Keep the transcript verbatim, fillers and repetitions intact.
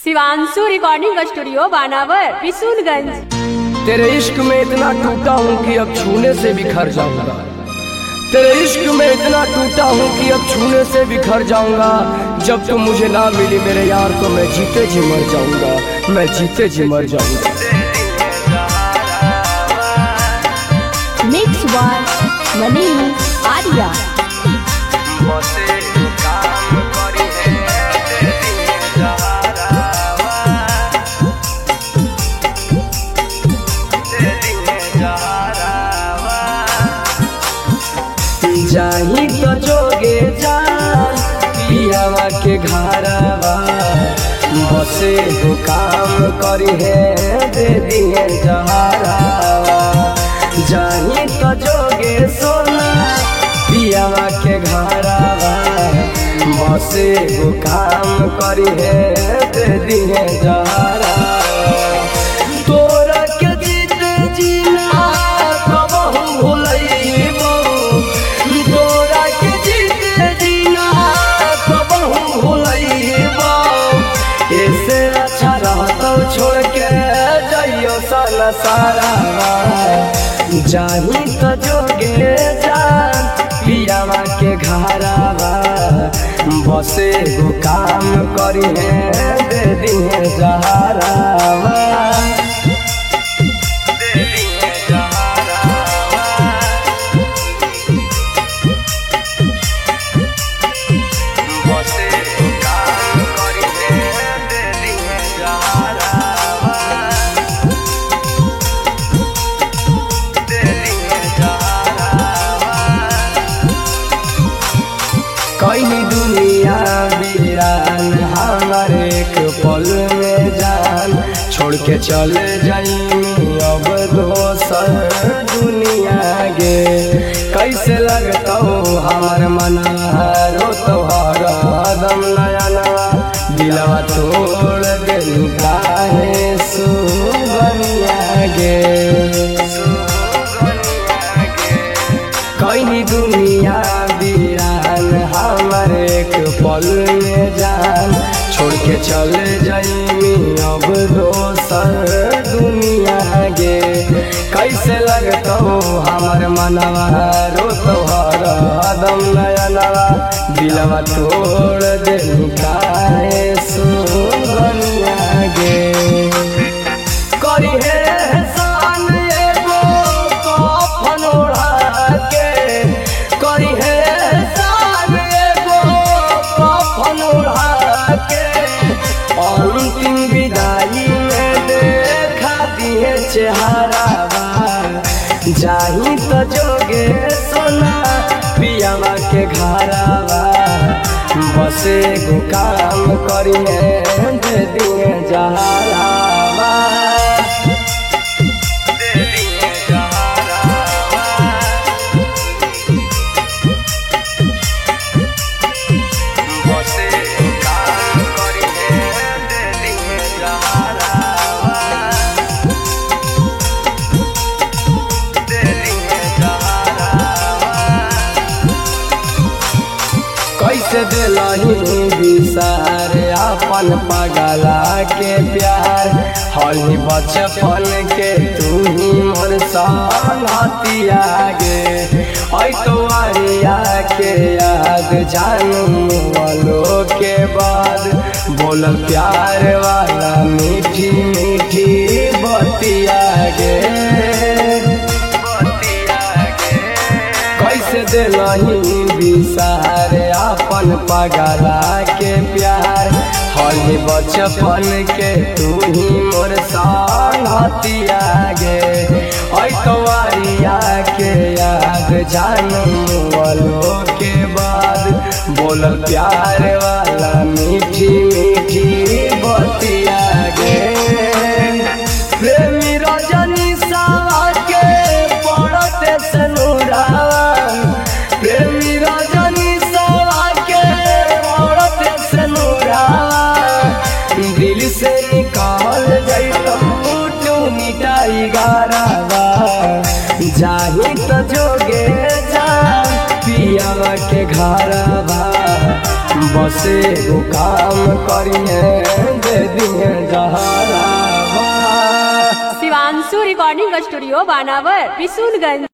Shivanshu recording studio Banawar Bishunganj. तेरे इश्क में इतना टूटा हूँ कि अब छूने से बिखर जाऊंगा। तेरे इश्क में इतना टूटा हूँ कि अब छूने से बिखर जाऊंगा। जब तुम मुझे ना मिली मेरे यार तो मैं जीते जी मर जाऊंगा, मैं जीते जी मर जाऊंगा। मिक्स वन मनी आर्या। जाही तो जोगे जा पियावा के घरवा, बसे हो काम करी है दे दिए जहरावा। जाही तो जोगे सोना पियावा के घरवा, बसे हो काम करी है दे दिए जहरावा। तोरा के जीते जीना कबहू भूलैबो, तोरा के जीते जीना कबहू भूलैबो। ऐसे अच्छा रहतो छोड़ के जाइयो साला सारा। जाही तो जोगे जा पियावा के घरवा, बसे हो काम करी है दे दिए जहरावा। कई दुनिया वीरान हमार एक पल में जान, छोड़ के चले जाई अब दोसर दुनिया गे। कैसे लगता हमार मना रो तोहर दम नयनवा, दिलवा तोड़ दिल काहे सुगनिया गे। कई दुनिया वीरान हमार एक पल में जान, छोड़ के चले जाई अब दोसर दुनिया गे। कैसे लगता हमार मनवा रो तोहर दम नयनवा, दिलवा तोड़ दिल काहे सुगनिया गे। करी है एहसान एगो कफन ओढ़ा के, करी है एहसान एगो कफन ओढ़ा के। अंतिम विदाई में देखा दिए चेहरावा। जाही तो जोगे सोना पियावा के घरवा, बसे को काम करिए दे दिए जहरावा। कैसे दिलही बिसार अपन पगला के प्यार, हली बचपन के तू ही मोर संगतिया गे। ऐ तो आरिया के याद जानू वालों के बाद, बोल प्यार वाला मीठी मीठी बतिया गे। कैसे दिलही बिसार अपन पगला के प्यार, हली बचपन के तू ही मोर संगतिया गे। ऐ तो आरिया के याद जानू वालों के बाद, बोल प्यार वाला मीठी मीठी बतिया गे। प्रेमी रजनी सावा के पड़ते सनुरावा, प्रेमी रजनी सावा के पड़ते सनुरावा। दिल से निकाल जाइतो तू मिटाई गारावा। जाही तो जोगे जा पियावा के घरवा, बसे वो काम करिए दे दिए शिवांशु रिकॉर्डिंग स्टूडियो बानावर बिशुनगंज।